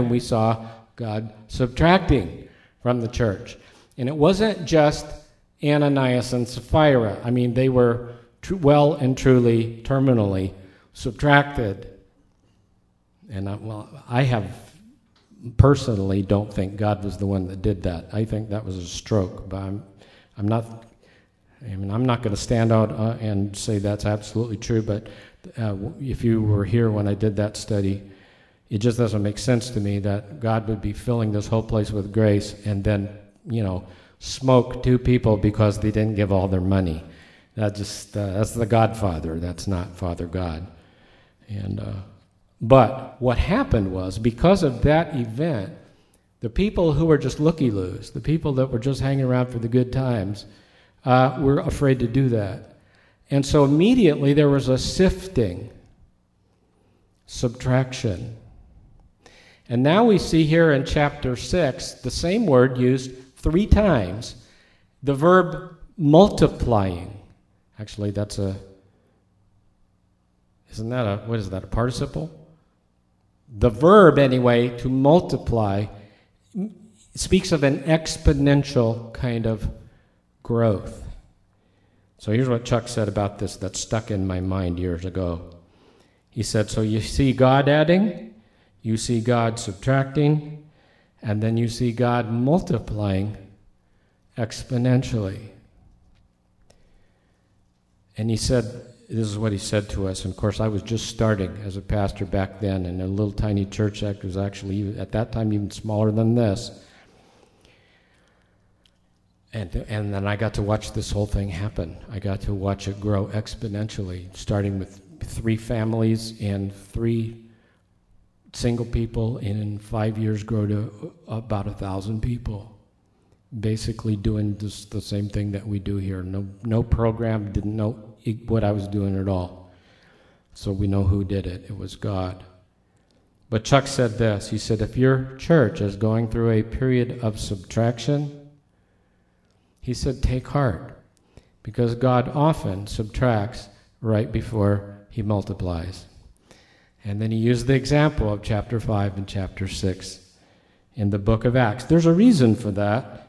time we saw God subtracting from the church. And it wasn't just Ananias and Sapphira. I mean, they were well and truly, terminally subtracted. And I have personally don't think God was the one that did that. I think that was a stroke, but I'm not going to stand out and say that's absolutely true, but if you were here when I did that study, it just doesn't make sense to me that God would be filling this whole place with grace and then, smoke two people because they didn't give all their money. That's the Godfather. That's not Father God. But what happened was, because of that event, the people who were just looky-loos, the people that were just hanging around for the good times, were afraid to do that. And so immediately there was a sifting, subtraction. And now we see here in chapter 6 the same word used 3 times, the verb multiplying. Actually, what is that, a participle? The verb, anyway, to multiply, speaks of an exponential kind of growth. So here's what Chuck said about this that stuck in my mind years ago. He said, so you see God adding, you see God subtracting, and then you see God multiplying exponentially. And he said, this is what he said to us. And of course, I was just starting as a pastor back then in a little tiny church that was actually, at that time, even smaller than this. And then I got to watch this whole thing happen. I got to watch it grow exponentially, starting with 3 families and 3 single people, and in 5 years grow to about 1,000 people. Basically doing just the same thing that we do here. No program, didn't know what I was doing at all. So we know who did it. It was God. But Chuck said this. He said, if your church is going through a period of subtraction, he said, take heart, because God often subtracts right before he multiplies. And then he used the example of chapter 5 and chapter 6 in the book of Acts. There's a reason for that.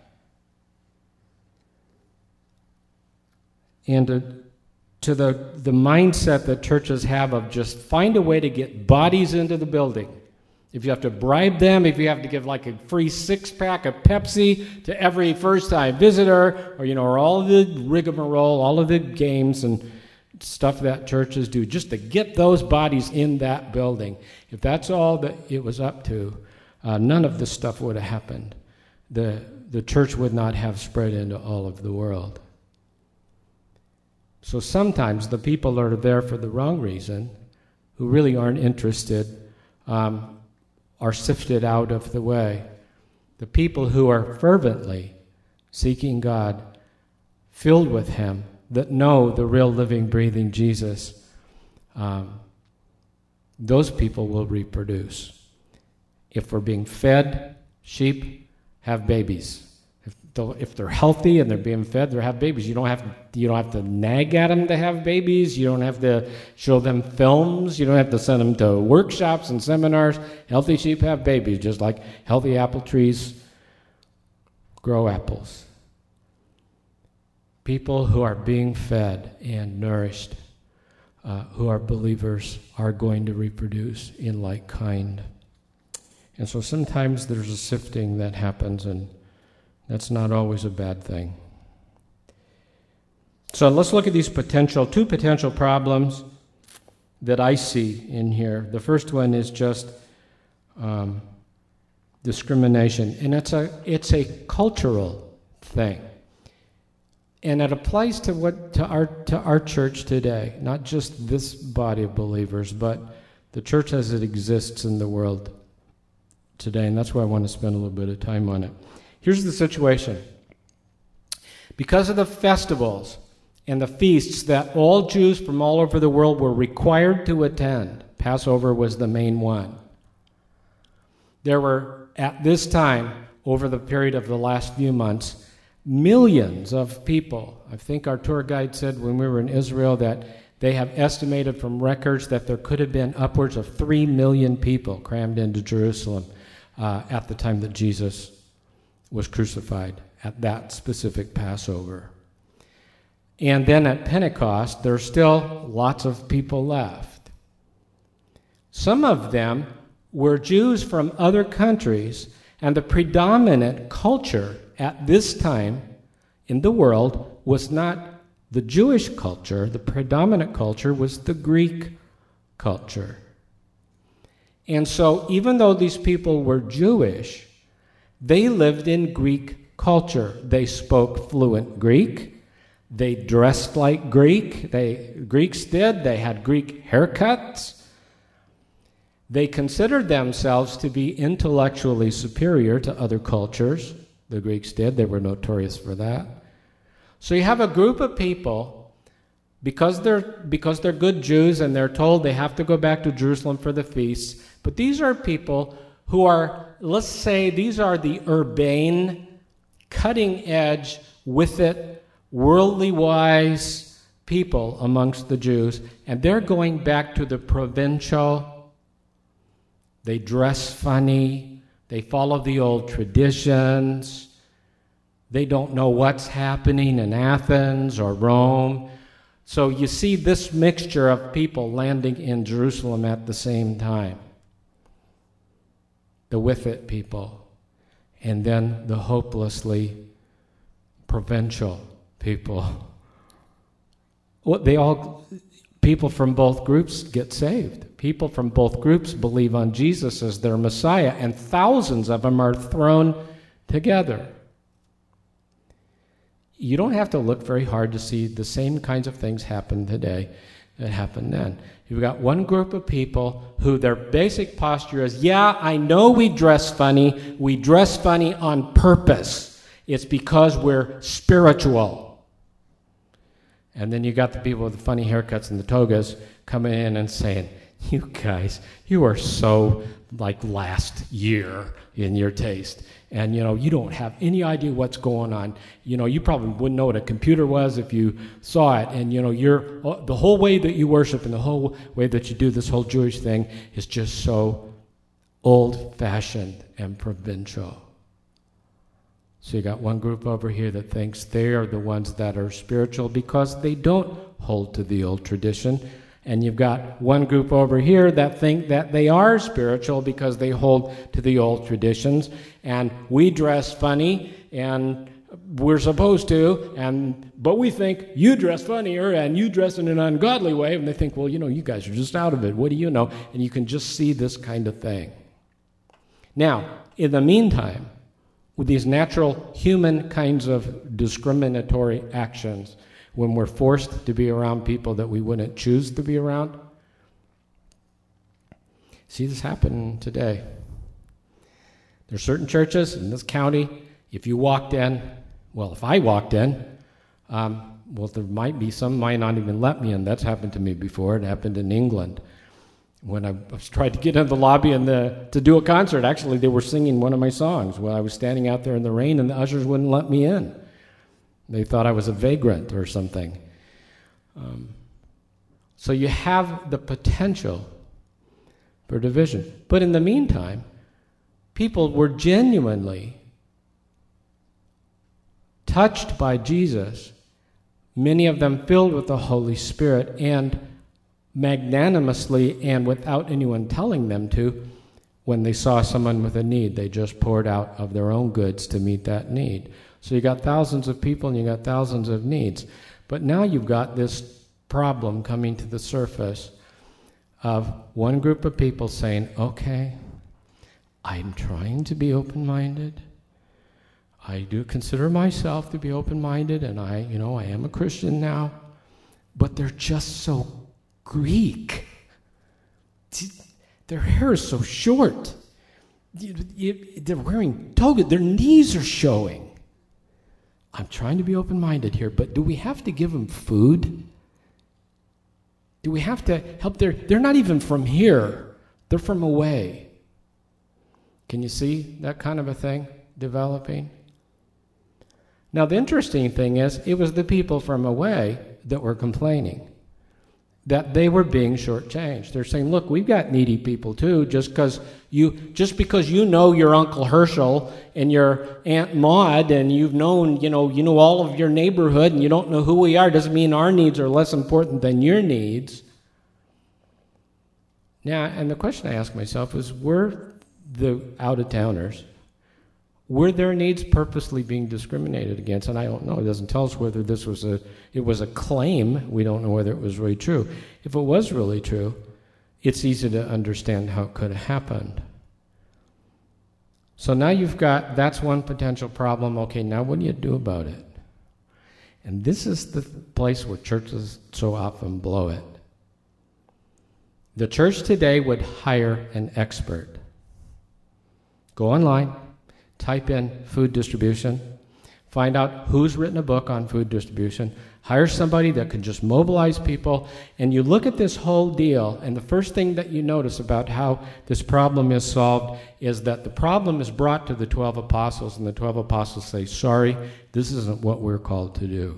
And to the mindset that churches have of just find a way to get bodies into the building. If you have to bribe them, if you have to give like a free 6-pack of Pepsi to every first-time visitor, or all of the rigmarole, all of the games and stuff that churches do, just to get those bodies in that building. If that's all that it was up to, none of this stuff would have happened. The church would not have spread into all of the world. So sometimes the people that are there for the wrong reason, who really aren't interested, are sifted out of the way. The people who are fervently seeking God, filled with him, that know the real living, breathing Jesus, those people will reproduce. If we're being fed, sheep have babies. If they're healthy and they're being fed, they have babies. You don't have to nag at them to have babies. You don't have to show them films. You don't have to send them to workshops and seminars. Healthy sheep have babies, just like healthy apple trees grow apples. People who are being fed and nourished, who are believers, are going to reproduce in like kind. And so sometimes there's a sifting that happens, and that's not always a bad thing. So let's look at these two potential problems that I see in here. The first one is just discrimination, and it's a cultural thing. And it applies to our church today, not just this body of believers, but the church as it exists in the world today. And that's why I want to spend a little bit of time on it. Here's the situation. Because of the festivals and the feasts that all Jews from all over the world were required to attend, Passover was the main one. There were, at this time, over the period of the last few months, millions of people. I think our tour guide said when we were in Israel that they have estimated from records that there could have been upwards of 3 million people crammed into Jerusalem at the time that Jesus was crucified, at that specific Passover. And then at Pentecost, there's still lots of people left. Some of them were Jews from other countries, and the predominant culture at this time in the world was not the Jewish culture. The predominant culture was the Greek culture. And so even though these people were Jewish, they lived in Greek culture. They spoke fluent Greek. They dressed like Greeks did. They had Greek haircuts. They considered themselves to be intellectually superior to other cultures. The Greeks did. They were notorious for that. So you have a group of people, because they're good Jews and they're told they have to go back to Jerusalem for the feasts, but these are people who are, let's say, these are the urbane, cutting-edge, with it, worldly-wise people amongst the Jews, and they're going back to the provincial. They dress funny. They follow the old traditions. They don't know what's happening in Athens or Rome. So you see this mixture of people landing in Jerusalem at the same time. The with it people, and then the hopelessly provincial people. People from both groups get saved. People from both groups believe on Jesus as their Messiah, and thousands of them are thrown together. You don't have to look very hard to see the same kinds of things happen today that happened then. You've got one group of people who their basic posture is, yeah, I know we dress funny. We dress funny on purpose. It's because we're spiritual. And then you got the people with the funny haircuts and the togas coming in and saying, you guys, you are so like last year in your taste. And, you don't have any idea what's going on. You probably wouldn't know what a computer was if you saw it. And, the whole way that you worship and the whole way that you do this whole Jewish thing is just so old-fashioned and provincial. So you got one group over here that thinks they are the ones that are spiritual because they don't hold to the old tradition. And you've got one group over here that think that they are spiritual because they hold to the old traditions. And we dress funny, and we're supposed to, but we think you dress funnier and you dress in an ungodly way. And they think, well, you guys are just out of it. What do you know? And you can just see this kind of thing. Now, in the meantime, with these natural human kinds of discriminatory actions, when we're forced to be around people that we wouldn't choose to be around. See this happen today. There's certain churches in this county, if I walked in, there might be some might not even let me in. That's happened to me before. It happened in England. When I was tried to get in the lobby to do a concert, actually they were singing one of my songs while I was standing out there in the rain, and the ushers wouldn't let me in. They thought I was a vagrant or something. So you have the potential for division. But in the meantime, people were genuinely touched by Jesus, many of them filled with the Holy Spirit, and magnanimously and without anyone telling them to, when they saw someone with a need, they just poured out of their own goods to meet that need. So you got thousands of people and you got thousands of needs. But now you've got this problem coming to the surface of one group of people saying, okay, I'm trying to be open-minded. I do consider myself to be open-minded, and I am a Christian now. But they're just so Greek. Their hair is so short. They're wearing toga. Their knees are showing. I'm trying to be open-minded here, but do we have to give them food? Do we have to help they're not even from here. They're from away. Can you see that kind of a thing developing? Now, the interesting thing is, it was the people from away that were complaining. that they were being shortchanged. They're saying, look, we've got needy people too, just because you know your Uncle Herschel and your Aunt Maud and you've known, you know all of your neighborhood and you don't know who we are, doesn't mean our needs are less important than your needs. Now, and the question I ask myself is, were the out-of-towners, were their needs purposely being discriminated against? And I don't know. It doesn't tell us whether it was a claim. We don't know whether it was really true. If it was really true, it's easy to understand how it could have happened. So now that's one potential problem. Okay, now what do you do about it? And this is the place where churches so often blow it. The church today would hire an expert. Go online. Type in food distribution, find out who's written a book on food distribution, hire somebody that can just mobilize people, and you look at this whole deal, and the first thing that you notice about how this problem is solved is that the problem is brought to the 12 apostles, and the 12 apostles say, sorry, this isn't what we're called to do.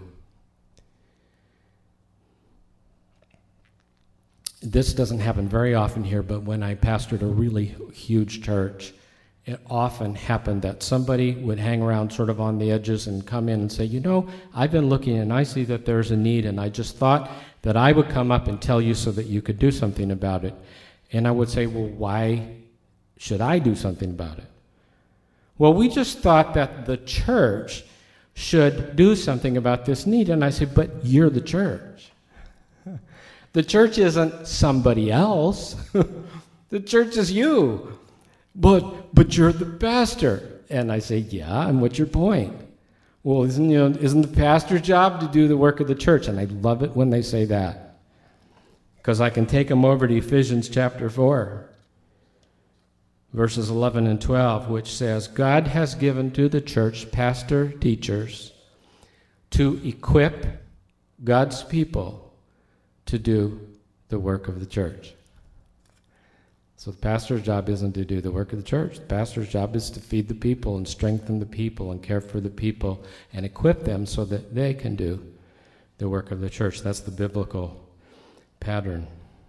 This doesn't happen very often here, but when I pastored a really huge church, it often happened that somebody would hang around sort of on the edges and come in and say, I've been looking and I see that there's a need and I just thought that I would come up and tell you so that you could do something about it. And I would say, well, why should I do something about it? Well, we just thought that the church should do something about this need. And I said, but you're the church. The church isn't somebody else. The church is you. But you're the pastor. And I say, yeah, and what's your point? Well, isn't the pastor's job to do the work of the church? And I love it when they say that, because I can take them over to Ephesians chapter 4, verses 11 and 12, which says, God has given to the church pastor teachers to equip God's people to do the work of the church. So the pastor's job isn't to do the work of the church. The pastor's job is to feed the people and strengthen the people and care for the people and equip them so that they can do the work of the church. That's the biblical pattern.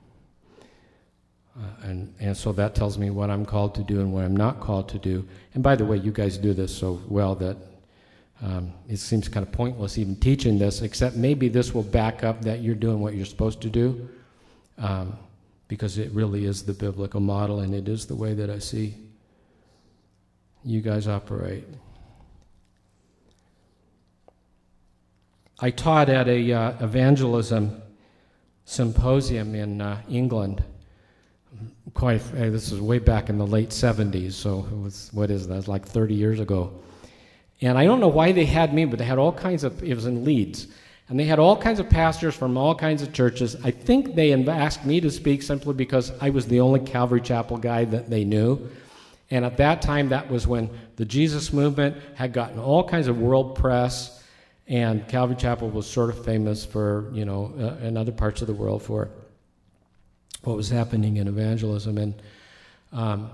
And so that tells me what I'm called to do and what I'm not called to do. And by the way, you guys do this so well that it seems kind of pointless even teaching this, except maybe this will back up that you're doing what you're supposed to do. Because it really is the biblical model, and it is the way that I see you guys operate. I taught at a evangelism symposium in England. This was way back in the late 70s, so it was, what is that? It was like 30 years ago. And I don't know why they had me, but they had all kinds of, it was in Leeds. And they had all kinds of pastors from all kinds of churches. I think they asked me to speak simply because I was the only Calvary Chapel guy that they knew. And at that time, that was when the Jesus movement had gotten all kinds of world press, and Calvary Chapel was sort of famous for, in other parts of the world for what was happening in evangelism. And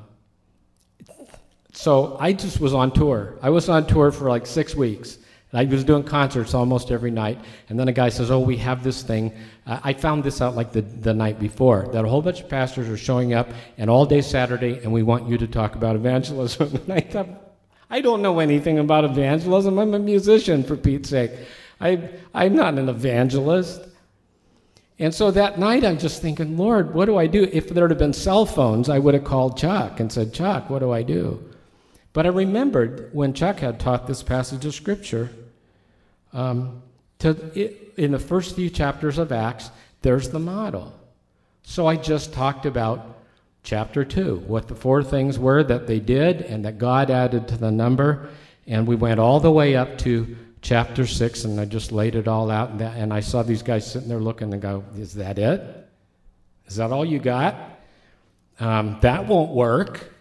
so I just was on tour. I was on tour for like 6 weeks. I was doing concerts almost every night, and then a guy says, we have this thing. I found this out like the night before, that a whole bunch of pastors are showing up, and all day Saturday, and we want you to talk about evangelism. And I thought, I don't know anything about evangelism. I'm a musician, for Pete's sake. I'm not an evangelist. And so that night, I'm just thinking, Lord, what do I do? If there had been cell phones, I would have called Chuck and said, Chuck, what do I do? But I remembered when Chuck had taught this passage of Scripture, in the first few chapters of Acts, there's the model. So I just talked about chapter 2, what the 4 things were that they did and that God added to the number, and we went all the way up to chapter 6, and I just laid it all out, and I saw these guys sitting there looking and go, is that it? Is that all you got? That won't work.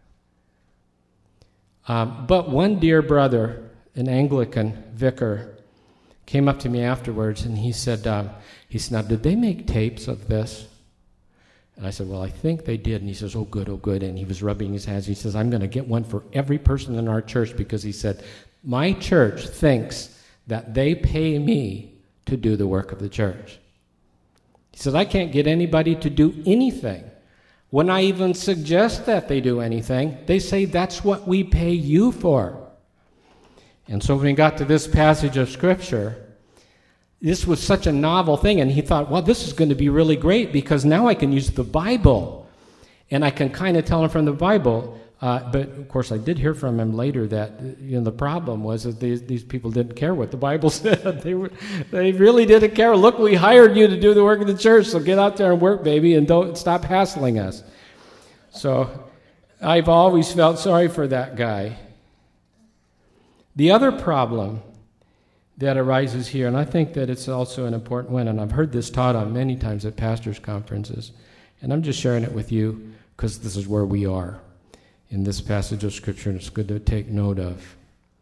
But one dear brother, an Anglican vicar, came up to me afterwards, and he said, now, did they make tapes of this? And I said, well, I think they did. And he says, oh, good. And he was rubbing his hands. He says, I'm going to get one for every person in our church, because he said, my church thinks that they pay me to do the work of the church. He said, I can't get anybody to do anything. When I even suggest that they do anything, they say, that's what we pay you for. And so when we got to this passage of Scripture, this was such a novel thing, and he thought, well, this is going to be really great because now I can use the Bible, and I can kind of tell him from the Bible. But, of course, I did hear from him later that the problem was that these people didn't care what the Bible said. They really didn't care. Look, we hired you to do the work of the church, so get out there and work, baby, and don't stop hassling us. So I've always felt sorry for that guy. The other problem that arises here, and I think that it's also an important one, and I've heard this taught on many times at pastors' conferences, and I'm just sharing it with you because this is where we are in this passage of Scripture, and it's good to take note of.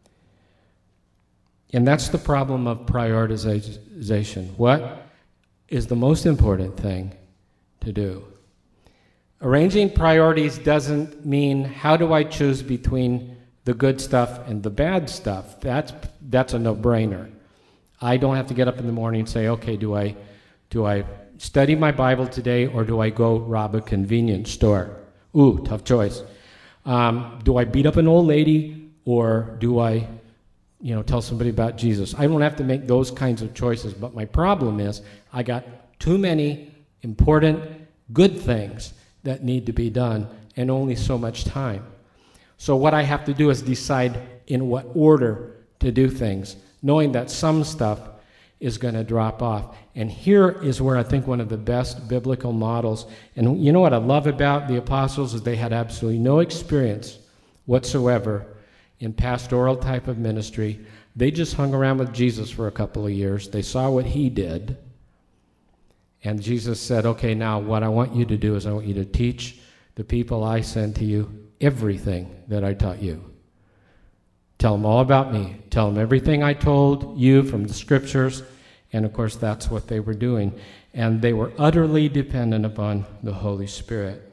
And that's the problem of prioritization. What is the most important thing to do? Arranging priorities doesn't mean how do I choose between the good stuff and the bad stuff. That's a no-brainer. I don't have to get up in the morning and say, okay, do I study my Bible today or do I go rob a convenience store? Ooh, tough choice. Do I beat up an old lady or do I, tell somebody about Jesus? I don't have to make those kinds of choices, but my problem is I got too many important, good things that need to be done and only so much time. So what I have to do is decide in what order to do things, knowing that some stuff is going to drop off. And here is where I think one of the best biblical models, and you know what I love about the apostles is they had absolutely no experience whatsoever in pastoral type of ministry. They just hung around with Jesus for a couple of years. They saw what he did. And Jesus said, okay, now what I want you to do is I want you to teach the people I sent to you everything that I taught you. Tell them all about me. Tell them everything I told you from the Scriptures. And, of course, that's what they were doing. And they were utterly dependent upon the Holy Spirit.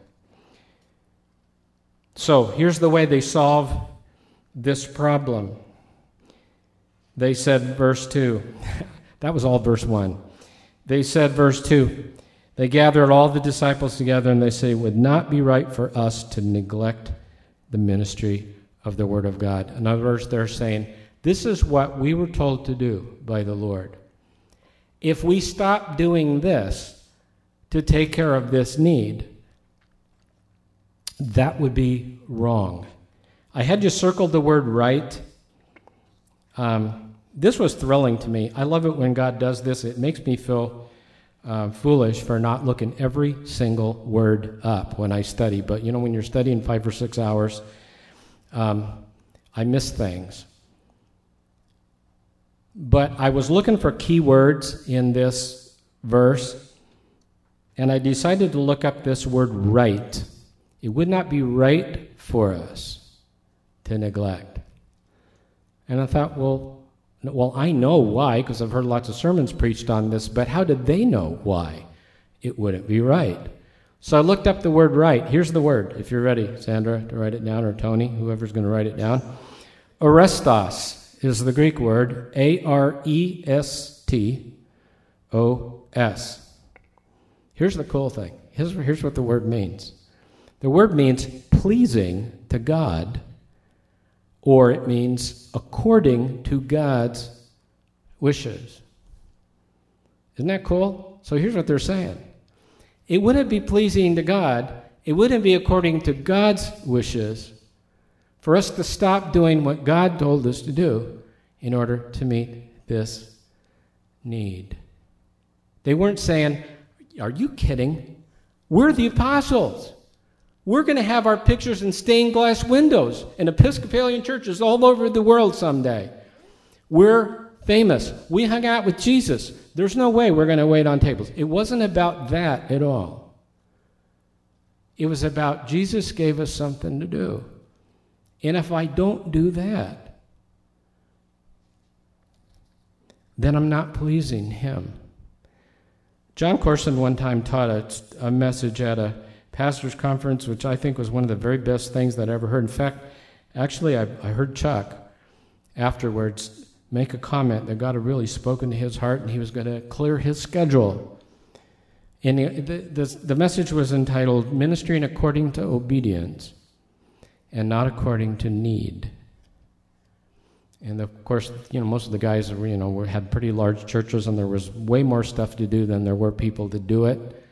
So here's the way they solve this problem. They said, verse 2. That was all verse 1. They said, verse 2. They gathered all the disciples together and they say, it would not be right for us to neglect the ministry of the Word of God. In other words, they're saying, this is what we were told to do by the Lord. If we stop doing this to take care of this need, that would be wrong. I had you circle the word right. This was thrilling to me. I love it when God does this. It makes me feel foolish for not looking every single word up when I study. But, when you're studying 5 or 6 hours, I miss things. But I was looking for key words in this verse, and I decided to look up this word right. It would not be right for us to neglect. And I thought, well, I know why, because I've heard lots of sermons preached on this, but how did they know why it wouldn't be right? So I looked up the word right. Here's the word, if you're ready, Sandra, to write it down, or Tony, whoever's going to write it down. Arestos is the Greek word, A-R-E-S-T-O-S. Here's the cool thing. Here's what the word means. The word means pleasing to God, or it means according to God's wishes. Isn't that cool? So here's what they're saying. It wouldn't be pleasing to God, it wouldn't be according to God's wishes for us to stop doing what God told us to do in order to meet this need. They weren't saying, are you kidding? We're the apostles. We're going to have our pictures in stained glass windows in Episcopalian churches all over the world someday. We're famous. We hung out with Jesus. There's no way we're going to wait on tables. It wasn't about that at all. It was about Jesus gave us something to do. And if I don't do that, then I'm not pleasing him. John Corson one time taught a message at a pastor's conference, which I think was one of the very best things that I ever heard. In fact, actually, I heard Chuck afterwards make a comment that God had really spoken to his heart, and he was going to clear his schedule And the message was entitled Ministering According to Obedience and Not According to Need. And of course, most of the guys, had pretty large churches, and there was way more stuff to do than there were people to do it.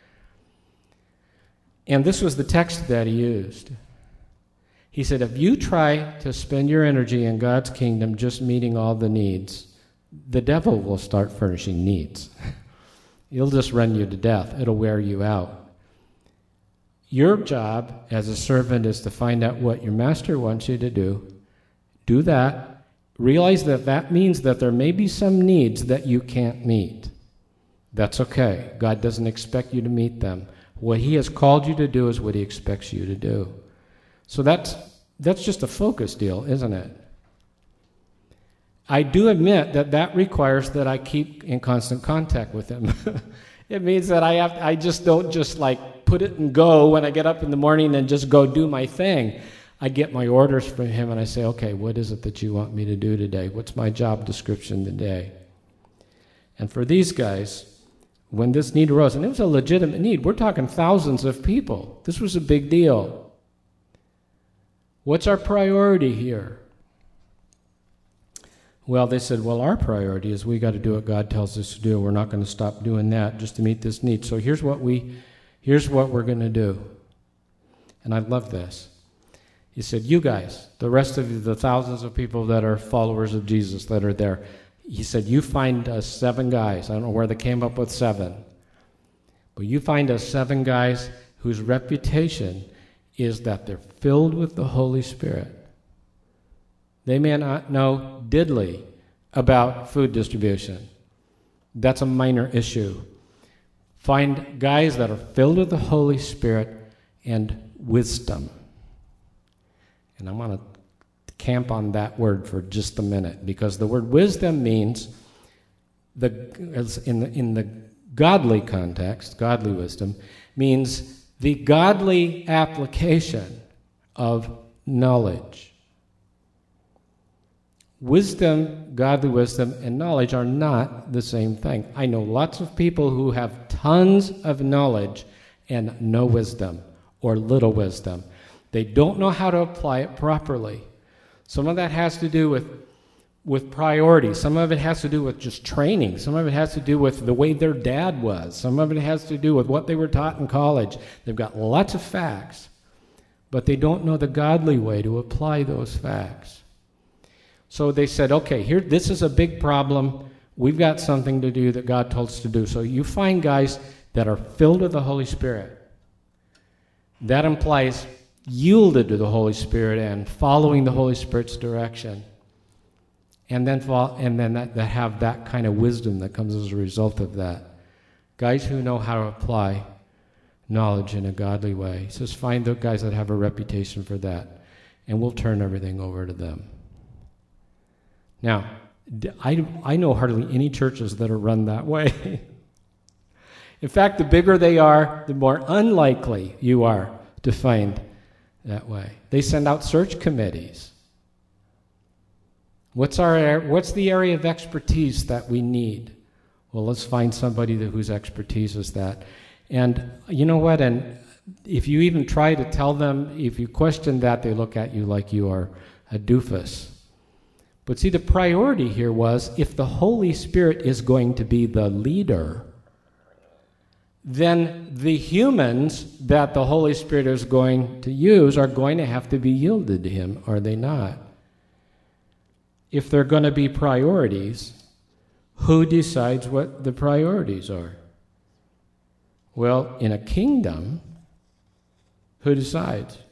And this was the text that he used. He said, if you try to spend your energy in God's kingdom just meeting all the needs, the devil will start furnishing needs. He'll just run you to death. It'll wear you out. Your job as a servant is to find out what your master wants you to do. Do that. Realize that that means that there may be some needs that you can't meet. That's okay. God doesn't expect you to meet them. What he has called you to do is what he expects you to do. So that's just a focus deal, isn't it? I do admit that requires that I keep in constant contact with him. It means that I just don't just like put it and go when I get up in the morning and just go do my thing. I get my orders from him and I say, okay, what is it that you want me to do today? What's my job description today? And for these guys, when this need arose, and it was a legitimate need, we're talking thousands of people. This was a big deal. What's our priority here? Well, they said, well, our priority is we got to do what God tells us to do. We're not going to stop doing that just to meet this need. So here's what we're going to do. And I love this. He said, you guys, the rest of you, the thousands of people that are followers of Jesus that are there, he said, you find us 7 guys. I don't know where they came up with 7. But you find us 7 guys whose reputation is that they're filled with the Holy Spirit. They may not know diddly about food distribution. That's a minor issue. Find guys that are filled with the Holy Spirit and wisdom. And I'm going to camp on that word for just a minute, because the word wisdom means, in the godly context, godly wisdom, means the godly application of knowledge. Wisdom, godly wisdom, and knowledge are not the same thing. I know lots of people who have tons of knowledge and no wisdom, or little wisdom. They don't know how to apply it properly. Some of that has to do with priorities. Some of it has to do with just training. Some of it has to do with the way their dad was. Some of it has to do with what they were taught in college. They've got lots of facts, but they don't know the godly way to apply those facts. So they said, okay, this is a big problem. We've got something to do that God told us to do. So you find guys that are filled with the Holy Spirit. That implies yielded to the Holy Spirit and following the Holy Spirit's direction. And then that have that kind of wisdom that comes as a result of that. Guys who know how to apply knowledge in a godly way. He says, find the guys that have a reputation for that, and we'll turn everything over to them. Now, I know hardly any churches that are run that way. In fact, the bigger they are, the more unlikely you are to find that way. They send out search committees. What's the area of expertise that we need? Well, let's find somebody whose expertise is that. And you know what? And if you even try to tell them, if you question that, they look at you like you are a doofus. But see, the priority here was, if the Holy Spirit is going to be the leader, then the humans that the Holy Spirit is going to use are going to have to be yielded to him, are they not? If they're going to be priorities, who decides what the priorities are? Well, in a kingdom, who decides?